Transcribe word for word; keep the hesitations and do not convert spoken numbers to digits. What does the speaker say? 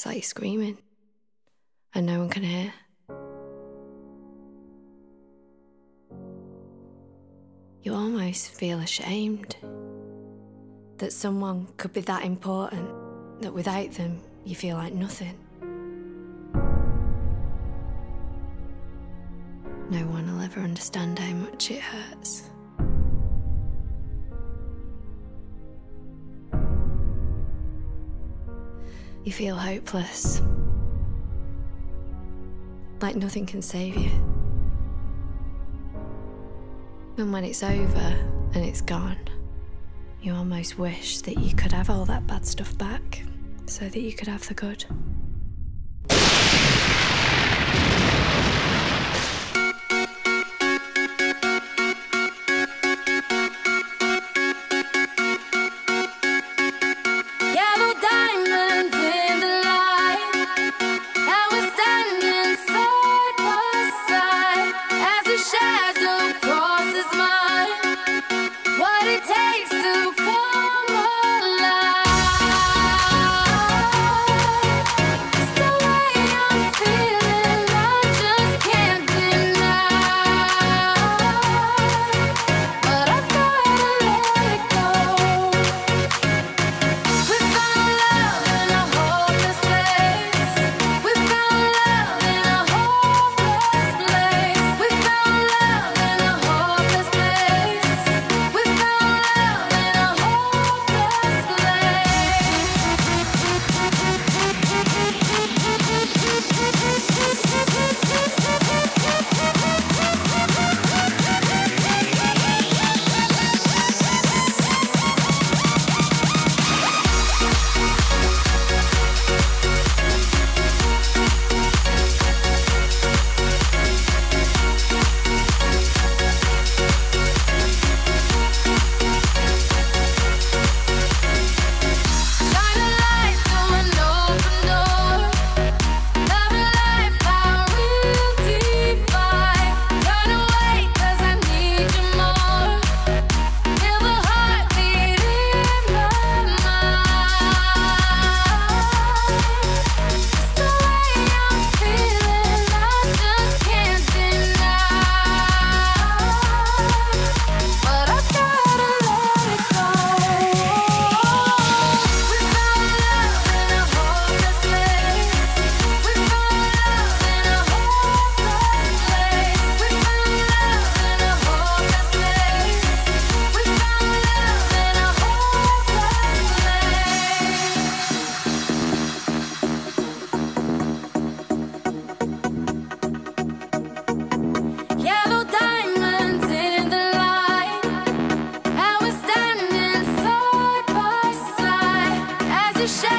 It's like you're screaming and no one can hear. You almost feel ashamed that someone could be that important, that without them you feel like nothing. No one will ever understand how much it hurts. You feel hopeless, like nothing can save you. And when it's over and it's gone, you almost wish that you could have all that bad stuff back so that you could have the good. The